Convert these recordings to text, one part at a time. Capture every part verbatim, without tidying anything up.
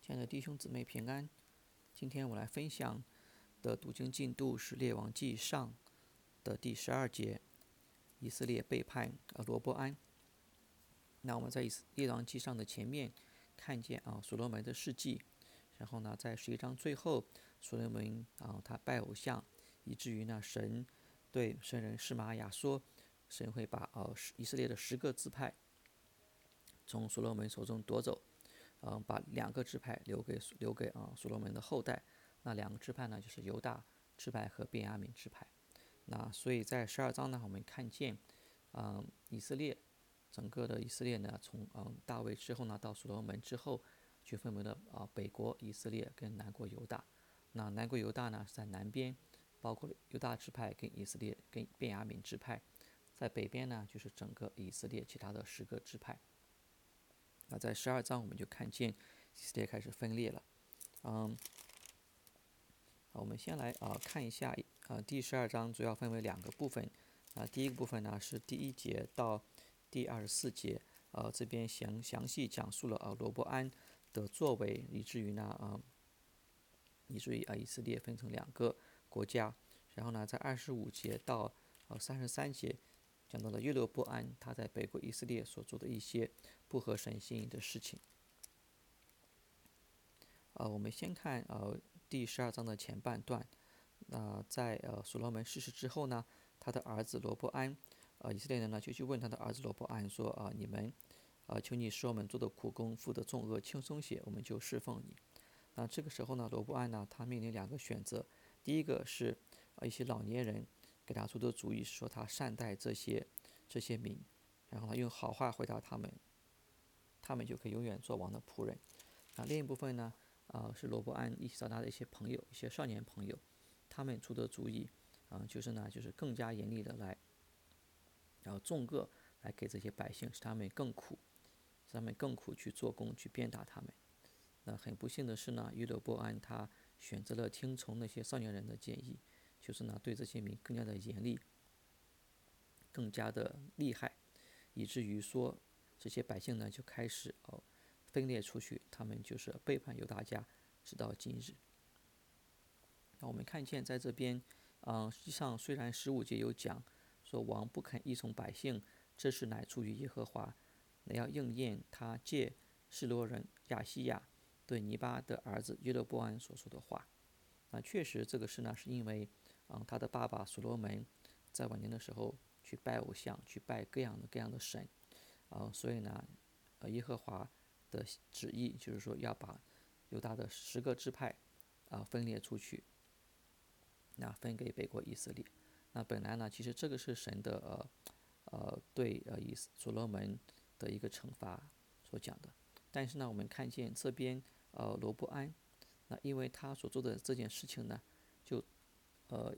亲爱的弟兄姊妹平安，今天我来分享的读经进度是《列王纪上》的第十二节，以色列背叛呃罗波安。那我们在《列王纪上》的前面看见啊所罗门的事迹，然后呢在十一章最后，所罗门啊他拜偶像，以至于呢神对神人示玛雅说，神会把呃以色列的十个支派从所罗门手中夺走。嗯、呃，把两个支派留给留给啊、呃、所罗门的后代。那两个支派呢，就是犹大支派和便雅悯支派。那所以在十二章呢，我们看见，嗯、呃，以色列整个的以色列呢，从嗯、呃、大卫之后呢，到所罗门之后，就分为了啊、呃、北国以色列跟南国犹大。那南国犹大呢是在南边，包括犹大支派跟以色列跟便雅悯支派。在北边呢，就是整个以色列其他的十个支派。那在十二章我们就看见以色列开始分裂了。嗯，我们先来啊、呃、看一下呃第十二章主要分为两个部分。啊、呃，第一个部分呢是第一节到第二十四节，呃这边详详细讲述了呃罗伯安的作为，以至于呢啊、呃、以至于啊、呃、以色列分成两个国家。然后呢在二十五节到呃三十三节。讲到了约罗波安他在北国以色列所做的一些不合神心意的事情。呃，我们先看呃第十二章的前半段。那、呃、在呃所罗门逝世之后呢，他的儿子罗伯安，呃以色列人呢就去问他的儿子罗伯安说啊、呃、你们，呃求你使我们做的苦工负的重恶轻松些，我们就侍奉你。那这个时候呢，罗伯安呢他面临两个选择，第一个是呃一些老年人给他出的主意，说他善待这些这些民，然后呢用好话回答他们，他们就可以永远做王的仆人。那另一部分呢，呃是罗伯安一起找他的一些朋友，一些少年朋友，他们出的主意，啊、呃、就是呢就是更加严厉的来，然后重个来给这些百姓，使他们更苦，使他们更苦去做工，去鞭打他们。那很不幸的是呢，约罗波安他选择了听从那些少年人的建议，就是呢对这些民更加的严厉，更加的厉害，以至于说这些百姓呢就开始哦分裂出去，他们就是背叛犹大家，直到今日。那我们看见在这边，嗯、呃，实际上虽然十五节有讲说王不肯依从百姓，这事乃出于耶和华，那要应验他借示罗人亚西亚对尼巴的儿子约罗波安所说的话。那确实这个事呢，是因为，嗯，他的爸爸所罗门在晚年的时候去拜偶像，去拜各样的各样的神，啊、呃，所以呢，呃，耶和华的旨意就是说要把犹大的十个支派啊、呃、分裂出去，那分给北国以色列。那本来呢，其实这个是神的呃呃对呃以所罗门的一个惩罚所讲的。但是呢，我们看见这边呃罗伯安，那因为他所做的这件事情呢，就呃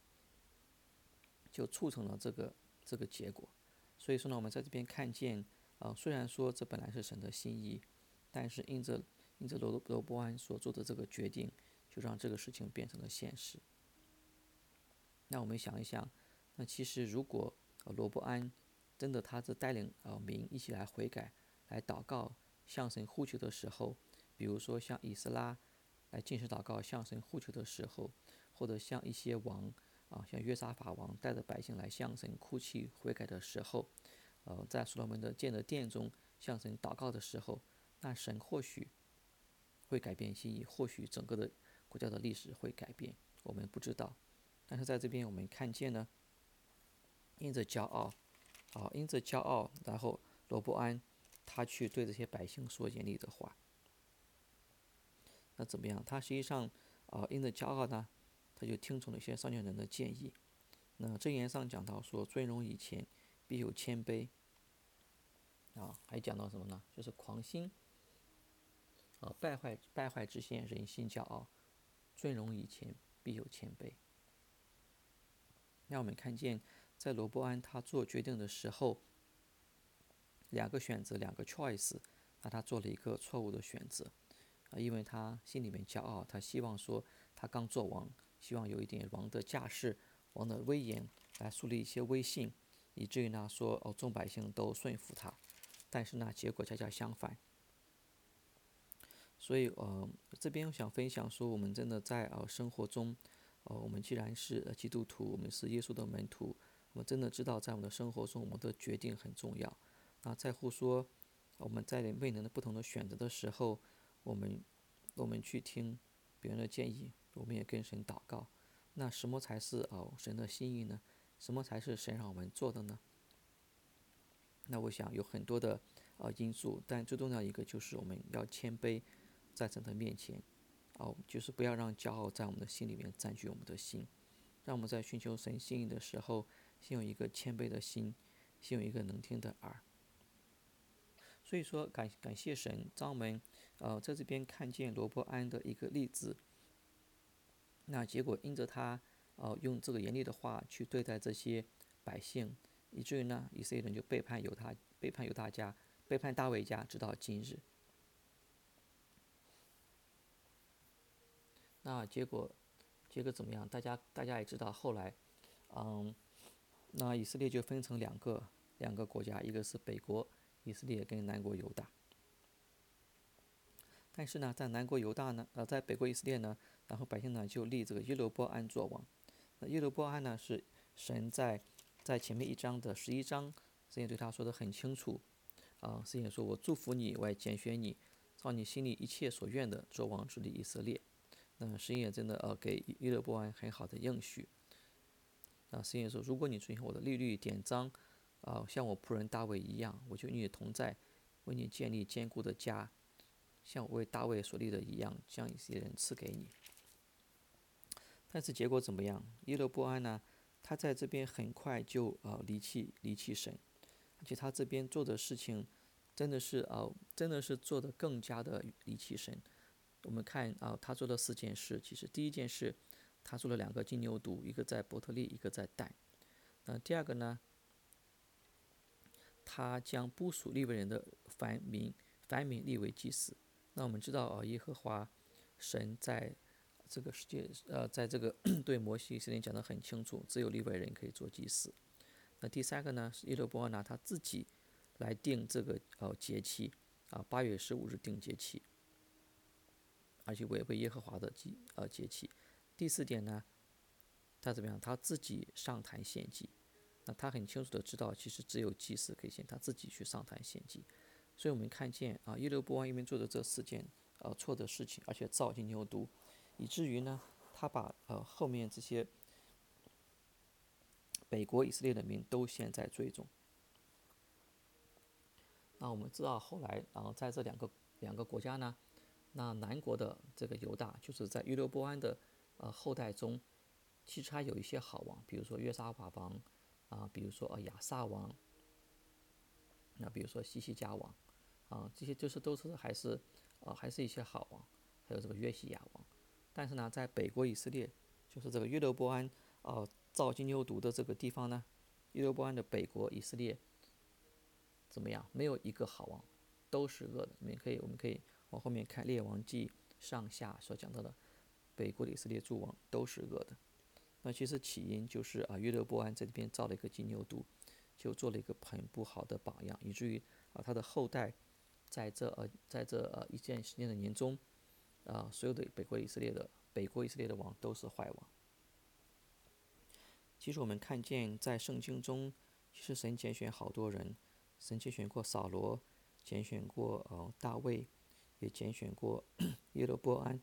就促成了这个这个结果。所以说呢，我们在这边看见，呃，虽然说这本来是神的心意，但是因着因着罗罗伯安所做的这个决定，就让这个事情变成了现实。那我们想一想，那其实如果呃罗伯安真的他是带领呃民一起来悔改、来祷告、向神呼求的时候，比如说像以斯拉来进食祷告、向神呼求的时候，或者像一些王啊，像约沙法王带着百姓来向神哭泣悔改的时候，呃，在所罗门的建的殿中向神祷告的时候，那神或许会改变心意，或许整个的国家的历史会改变，我们不知道。但是在这边我们看见呢，因着骄傲，啊，因着骄傲，然后罗伯安他去对这些百姓说严厉的话，那怎么样？他实际上啊，因着骄傲呢，他就听从了一些少年人的建议。那箴言上讲到说，尊荣以前必有谦卑，啊，还讲到什么呢？就是狂心，啊，败坏败坏之先，人心骄傲，尊荣以前必有谦卑。让我们看见，在罗伯安他做决定的时候，两个选择，两个 choice， 那他做了一个错误的选择，啊，因为他心里面骄傲，他希望说他刚做王，希望有一点王的架势、王的威严，来树立一些威信，以至于呢说哦众百姓都顺服他，但是呢结果恰恰相反。 所以呃，这边我想分享说，我们真的在呃生活中，呃，我们既然是呃基督徒，我们是耶稣的门徒，我们真的知道在我们的生活中，我们的决定很重要。那在乎说我们在未能的不同的选择的时候，我们我们去听别人的建议，我们也跟神祷告。那什么才是哦神的心意呢？什么才是神让我们做的呢？那我想有很多的呃因素，但最重要一个就是我们要谦卑在神的面前，哦，就是不要让骄傲在我们的心里面占据我们的心，让我们在寻求神心意的时候，先有一个谦卑的心，先有一个能听的耳。所以说感感谢神，让我们呃在这边看见罗伯安的一个例子。那结果因着他呃用这个严厉的话去对待这些百姓，以至于呢以色列人就背叛犹他，背叛犹大家，背叛大卫家，直到今日。那结果结果怎么样？大家大家也知道，后来嗯，那以色列就分成两个两个国家，一个是北国以色列跟南国犹大。但是呢，在南国犹大呢，呃，在北国以色列呢，然后百姓呢就立这个耶罗波安做王。那耶罗波安呢是神在在前面一章的十一章，神也对他说的很清楚，啊、呃，神也说我祝福你，我也拣选你，照你心里一切所愿的做王治理以色列。那神也真的呃给耶罗波安很好的应许。啊，神也说，如果你遵循我的律律典章，啊、呃，像我仆人大卫一样，我就与你同在，为你建立坚固的家。像我为大卫所立的一样，将一些人赐给你。但是结果怎么样？耶罗波安呢？他在这边很快就呃离弃离弃神，而且他这边做的事情真的是呃真的是做的更加的离弃神。我们看啊、呃，他做了四件事。其实第一件事，他做了两个金牛犊，一个在伯特利，一个在但。那第二个呢？他将不属利未人的凡民凡民立为祭司。那我们知道啊，耶和华神在这个世界，呃，在这个对摩西以色列讲得很清楚，只有利未人可以做祭司。那第三个呢，是耶罗波安拿他自己来定这个呃节期啊，八月十五日定节期，而且违背耶和华的节呃节期。第四点呢，他怎么样？他自己上坛献祭。那他很清楚的知道，其实只有祭司可以献，他自己去上坛献祭。所以我们看见啊，耶罗波安因为做的这四件呃错的事情，而且造金牛犊，以至于呢，他把呃后面这些北国以色列人民都陷在罪中。那我们知道后来，然后在这两个两个国家呢，那南国的这个犹大，就是在耶罗波安的呃后代中，其实还有一些好王，比如说约沙法王啊，比如说呃亚撒王，那比如说西西家王。啊，这些就是都是还是，呃，还是一些好王，还有这个约西亚王。但是呢，在北国以色列，就是这个约罗波安，呃，造金牛犊的这个地方呢，约罗波安的北国以色列怎么样？没有一个好王，都是恶的。我们可以，我们可以往后面看列王记上下所讲到的，北国的以色列诸王都是恶的。那其实起因就是啊，约罗波安在这边造了一个金牛犊，就做了一个很不好的榜样，以至于啊他的后代。在这呃，在这呃一件时间的年中，啊、呃，所有的北国以色列的北国以色列的王都是坏王。其实我们看见在圣经中，其实神拣选好多人，神拣选过扫罗，拣选过呃大卫，也拣选过耶罗波安。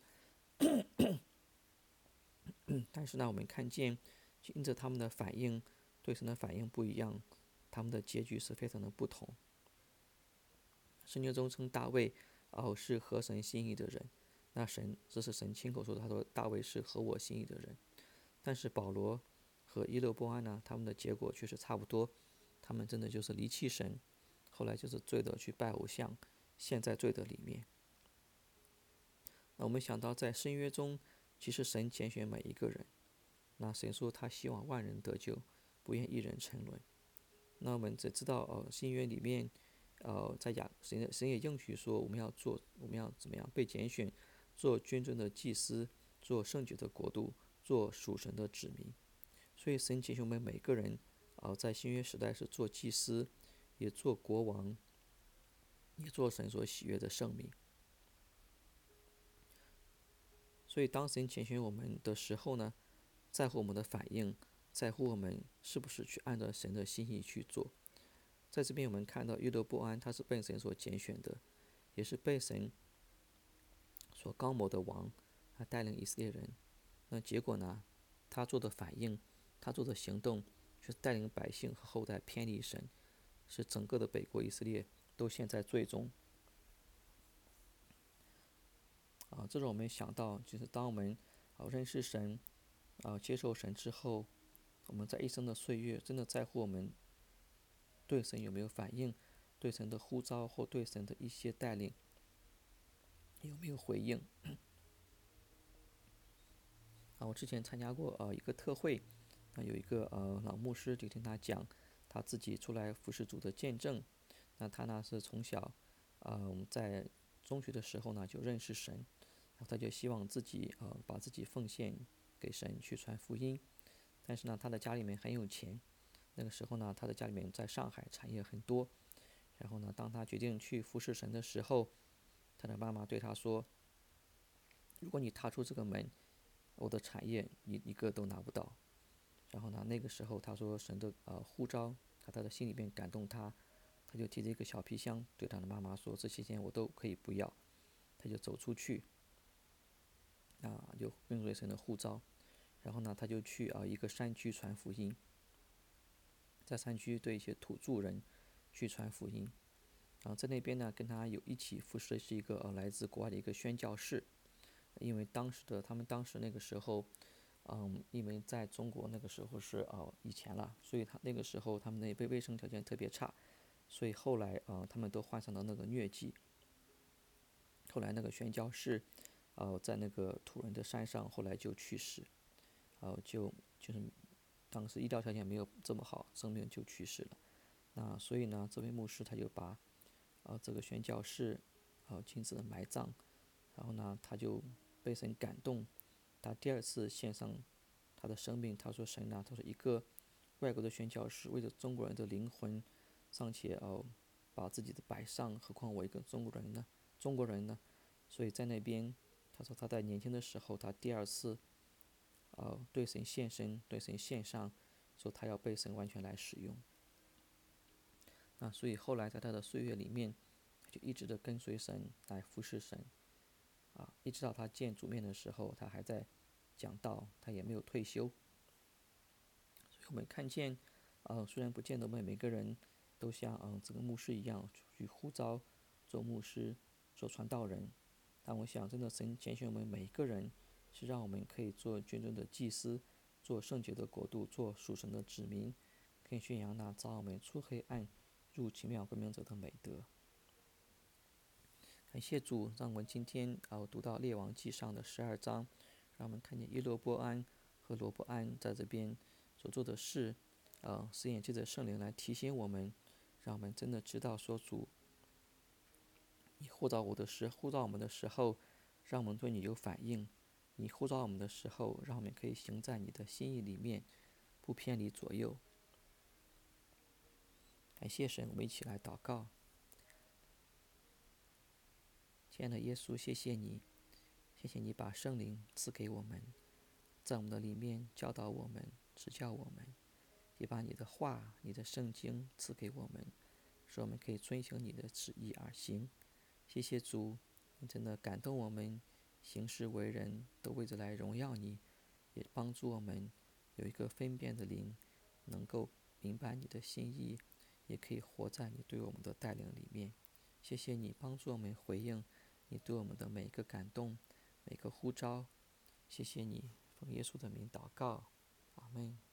但是呢，我们看见，因着他们的反应对神的反应不一样，他们的结局是非常的不同。圣经中称大卫哦是合神心意的人，那神这是神亲口说的，他说大卫是合我心意的人。但是保罗和耶罗波安呢，他们的结果却是差不多，他们真的就是离弃神，后来就是罪的去拜偶像，陷在罪的里面。那我们想到在圣约中，其实神拣选每一个人，那神说他希望万人得救，不愿一人沉沦。那我们只知道呃新约里面。呃，在亚神神也应许说，我们要做，我们要怎么样被拣选，做君尊的祭司，做圣洁的国度，做属神的子民。所以神拣选我们每个人，啊、呃，在新约时代是做祭司，也做国王，也做神所喜悦的圣民。 所以当神拣选我们的时候呢，在乎我们的反应，在乎我们是不是去按照神的心意去做。在这边我们看到约罗波安他是被神所拣选的，也是被神所高摩的王，他带领以色列人。那结果呢，他做的反应，他做的行动，却带领百姓和后代偏离神，使整个的北国以色列都陷在罪中。啊，这让我们想到，就是当我们啊认识神，啊接受神之后，我们在一生的岁月，真的在乎我们对神有没有反应，对神的呼召或对神的一些带领有没有回应。啊，我之前参加过呃一个特会，那有一个呃老牧师就听他讲他自己出来服侍主的见证。那他呢是从小，嗯、在中学的时候呢就认识神，然后他就希望自己呃把自己奉献给神去传福音。但是呢，他的家里面很有钱，那个时候呢，他的家里面在上海产业很多。然后呢，当他决定去服侍神的时候，他的妈妈对他说：“如果你踏出这个门，我的产业你一个都拿不到。”然后呢，那个时候他说神的呃呼召，在他的心里面感动他，他就提着一个小皮箱对他的妈妈说：“这些钱我都可以不要。”他就走出去，啊，就跟随神的呼召。然后呢，他就去啊一个山区传福音，在山区对一些土著人去传福音。然后在那边呢，跟他有一起服侍的是一个呃来自国外的一个宣教士，因为当时的他们当时那个时候，嗯，因为在中国那个时候是呃以前了，所以他那个时候他们那边卫生条件特别差，所以后来呃他们都患上了那个疟疾。后来那个宣教士，呃在那个土人的山上，后来就去世，呃就就是当时医疗条件没有这么好，生病就去世了。那所以呢，这位牧师他就把呃这个宣教士呃亲自的埋葬。然后呢，他就被神感动，他第二次献上他的生命。他说：“神啊，他说一个外国的宣教士为了中国人的灵魂，尚且哦把自己的摆上，何况我一个中国人呢？中国人呢？”所以在那边，他说他在年轻的时候，他第二次呃对神献身，对神献上，说他要被神完全来使用。那所以后来在他的岁月里面，他就一直的跟随神来服侍神。啊，一直到他见主面的时候，他还在讲道，他也没有退休。所以我们看见，呃，虽然不见得我们每个人都像嗯、呃、这个牧师一样去呼召做牧师、做传道人，但我想真的神拣选我们每一个人，是让我们可以做君尊的祭司，做圣洁的国度，做属神的子民，可以宣扬那召我们出黑暗、入奇妙光明者的美德。感谢主，让我们今天呃读到列王记上的十二章，让我们看见耶罗波安和罗伯安在这边所做的事，呃，使眼借着圣灵来提醒我们，让我们真的知道说主，你呼召我的时呼召我们的时候，让我们对你有反应；你呼召我们的时候，让我们可以行在你的心意里面，不偏离左右。感谢神，我们一起来祷告。亲爱的耶稣，谢谢你，谢谢你把圣灵赐给我们，在我们的里面教导我们、指教我们，也把你的话、你的圣经赐给我们，使我们可以遵行你的旨意而行。谢谢主，你真的感动我们，行事为人都为着来荣耀你，也帮助我们有一个分辨的灵，能够明白你的心意，也可以活在你对我们的带领里面。谢谢你帮助我们回应你对我们的每一个感动、每个呼召。谢谢你，奉耶稣的名祷告，阿门。